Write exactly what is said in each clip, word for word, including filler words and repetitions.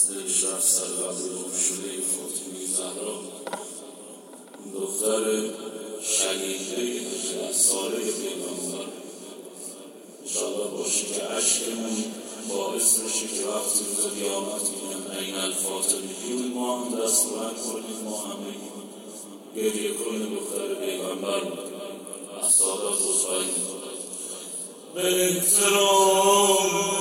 دلش رفت سر قبر گم شده فاطمه زهرا، دختر شقیقه ساله پیغمبر. انشاءالله باشه که عشقمون باعث بشه که وقتی روز قیامت میگن این الفاطمیون، ما هم دست بلند کنیم، ما همه گریه کنیم دختر پیغمبر بود از سادات عذرخواهی می‌کنم. به احترام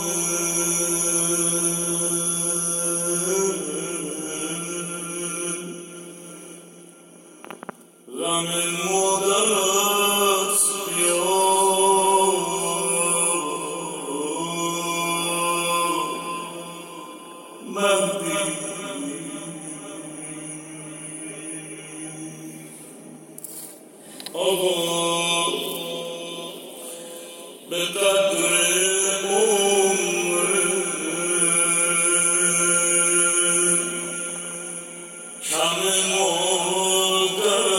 غم مادرت بیا، مهدی آقا به قدر عمر کم مادرت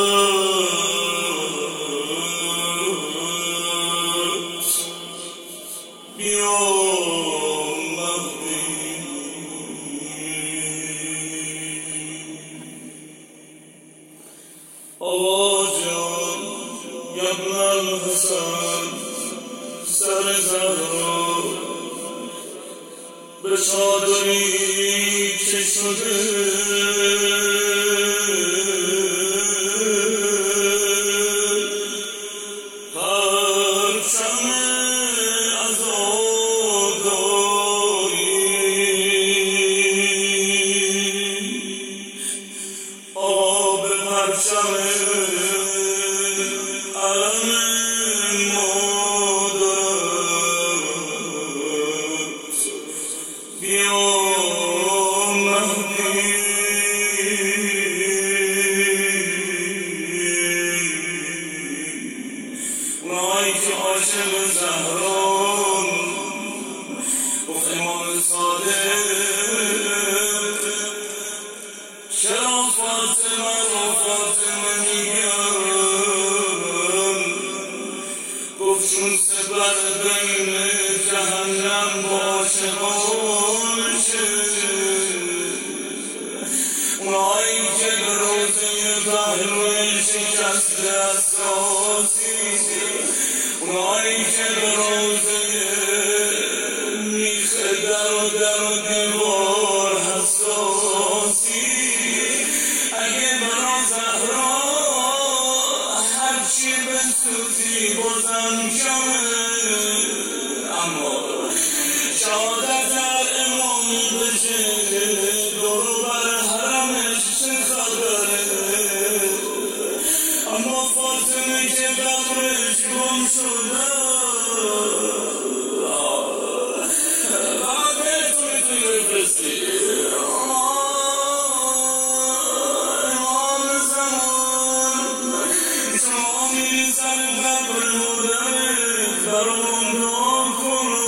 بیا مهدی. آقا جان ابن الحسن سر زهرا به چادری که شده پرچم عزاداری، آقا به پرچم علم مادرت بیا مهدی. اونایی که عاشق زهران گفت امام صادق چرا فاطمه رو فاطمه میگن، گفت چون سپر بین جهنم با عاشقانشه. اونایی که به روزه پهلوی شکست اساسی، اونایی که به روزه میخ در و در و دیوار حساسی، اگه برا زهرا هرچی بسوزی بازم کمه، اما شهادت در امام بشه دورو بر حرمش چه خبره. اما فاطمه که قبرش گم شده فقط بهتون میتونی بفرستی امام زمان. شما میری سر قبر مادرت برامون دعا کنو،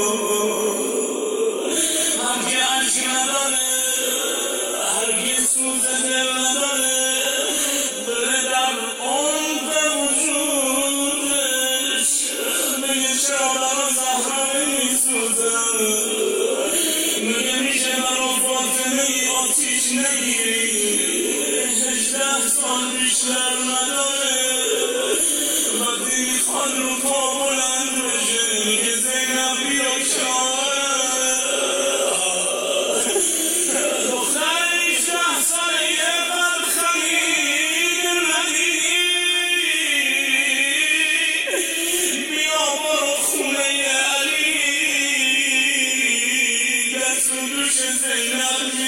هرگی عشق نداره، هرگی سوز دل نداره، بره در عمق وجودش بگه چرا برا زهرا نمیسوزم، میگه میشه برا فاطمه آتیش نگیری، هجده سال بیشتر نداره، وقتی میخواد رو پا بلند بشه میگه زینب بیا کنار، دختر هجده ساله یه قد خمید ندیدی، بیا برو خونه علی دست و دوش زینب